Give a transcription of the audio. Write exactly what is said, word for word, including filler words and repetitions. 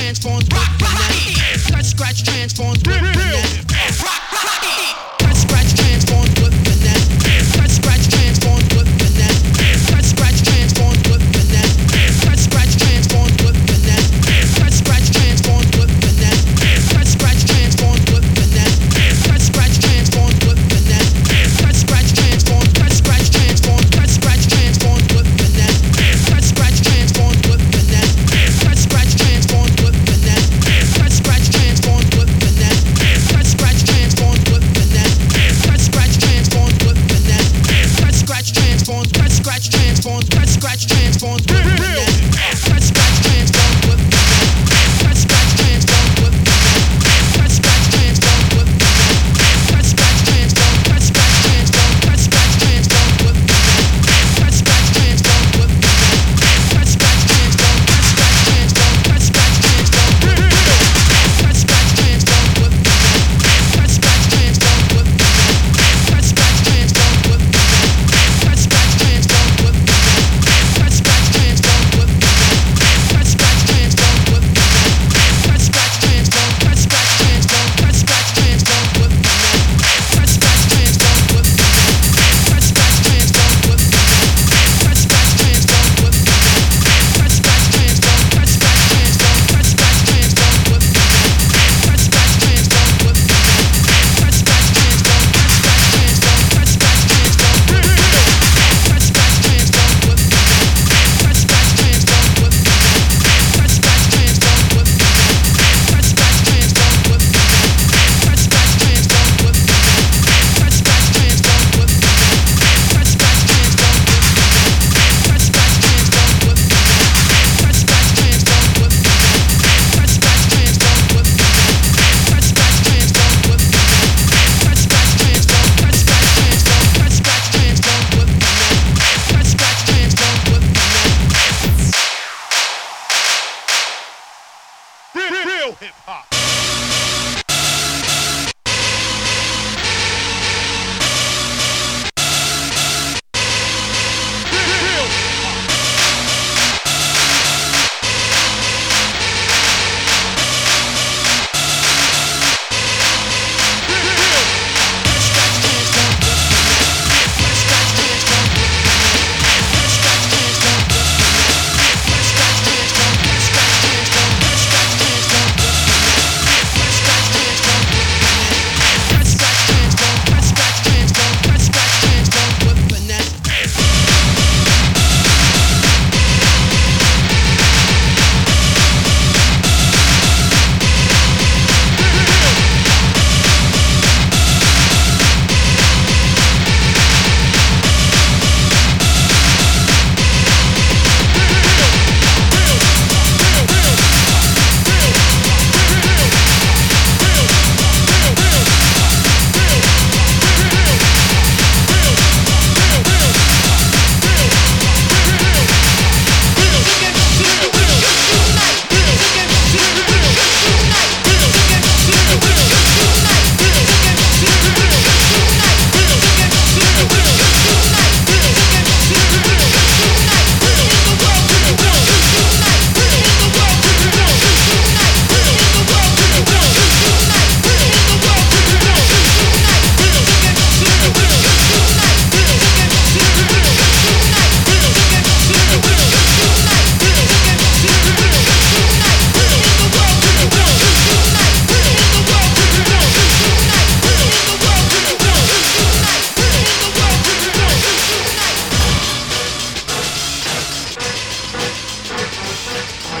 transforms with finesse. Touch, scratch, transforms with finesse. Touch, scratch, transforms with finesse. Touch, scratch, transforms with finesse. Touch, scratch, transforms with finesse. Touch, scratch, transforms with finesse. Touch, scratch, transforms with finesse. Touch, scratch, transforms with finesse. Touch, scratch, transforms with finesse. Touch, scratch, transforms. Touch, scratch, transforms. Touch, scratch, transforms with finesse. Touch, scratch, transforms with finesse. Touch, scratch, transforms with finesse. Touch, scratch, transforms with finesse. Touch, scratch, transforms with finesse. Touch, scratch, transforms with finesse. Touch, scratch, transforms. Touch, scratch, transforms. Touch, scratch, transforms with finesse. Touch, scratch, transforms with finesse. Touch, scratch, transforms with finesse. Touch, scratch, transforms with finesse. Touch, scratch, transforms. Touch, scratch, transforms. Touch, scratch, transforms with finesse. Touch, scratch, transforms with finesse. Touch, scratch, transforms. Touch, scratch, transforms. Touch, scratch, transforms with finesse. Touch, scratch, transforms with finesse. Touch, scratch, transforms with finesse. Touch, scratch, transforms with finesse. Touch, scratch, transforms with finesse. Touch, scratch, transforms with finesse. Touch, scratch, transforms with finesse. Touch, scratch, transforms. Touch, scratch, transforms. Touch, scratch, transforms with finesse. Touch, scratch, transforms with finesse. Touch, scratch, transforms with finesse. Touch, scratch, transforms with finesse. Touch, scratch, transforms. Touch, scratch, transforms. Touch, scratch, transforms with finesse. Touch, scratch, transforms with finesse. Touch, scratch, transforms. Touch, scratch, transforms. Touch, scratch, transforms with finesse. Touch, scratch, transforms with finesse. Touch, scratch, transforms with finesse. Touch, scratch, transforms with finesse. Touch, scratch, transforms with finesse. Touch, scratch, transforms with finesse. Touch, scratch, transforms with finesse. Touch, scratch, transforms with finesse. Touch, scratch, transforms with finesse. Touch, scratch, transforms with finesse. Touch, scratch, transforms with finesse. Touch, scratch, transforms with finesse. Touch, scratch, transforms. Touch, scratch, transforms. Touch, scratch, transforms with finesse. Touch, scratch, transforms with finesse. Real, real hip hop.